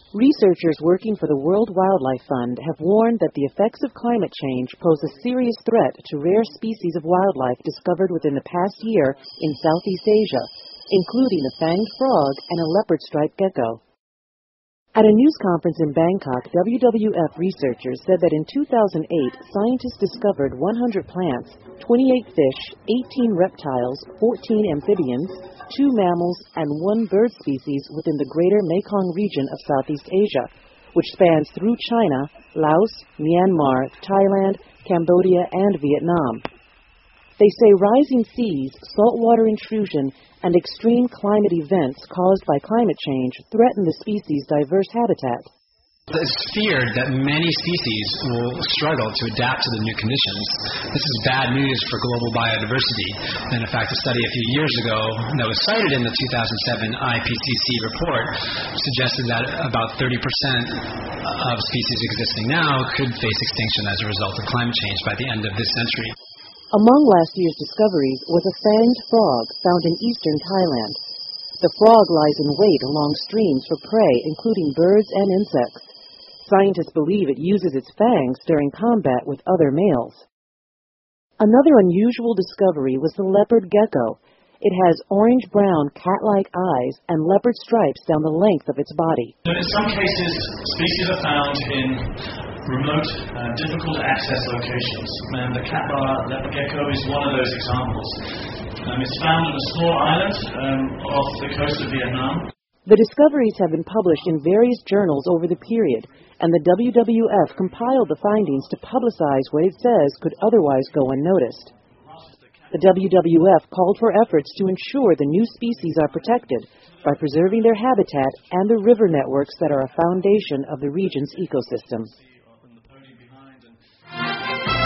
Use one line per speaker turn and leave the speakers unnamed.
Researchers working for the World Wildlife Fund have warned that the effects of climate change pose a serious threat to rare species of wildlife discovered within the past year in Southeast Asia, including the fanged frog and a leopard-striped gecko. At a news conference in Bangkok, WWF researchers said that in 2008, scientists discovered 100 plants, 28 fish, 18 reptiles, 14 amphibians, 2 mammals, and 1 bird species within the greater Mekong region of Southeast Asia, which spans through China, Laos, Myanmar, Thailand, Cambodia, and Vietnam. They say rising seas, saltwater intrusion, and extreme climate events caused by climate change threaten the species' diverse habitat.
It's feared that many species will struggle to adapt to the new conditions. This is bad news for global biodiversity. And in fact, a study a few years ago that was cited in the 2007 IPCC report suggested that about 30% of species existing now could face extinction as a result of climate change by the end of this century.
Among last year's discoveries was a fanged frog found in eastern Thailand. The frog lies in wait along streams for prey, including birds and insects. Scientists believe it uses its fangs during combat with other males. Another unusual discovery was the leopard gecko. It has orange-brown cat-like eyes and leopard stripes down the length of its body.
In some cases, species are found in remote, difficult-to-access locations, and the Katla leopard gecko is one of those examples. It's found on a small island off the coast of Vietnam.
The discoveries have been published in various journals over the period, and the WWF compiled the findings to publicize what it says could otherwise go unnoticed. The WWF called for efforts to ensure the new species are protected by preserving their habitat and the river networks that are a foundation of the region's ecosystem.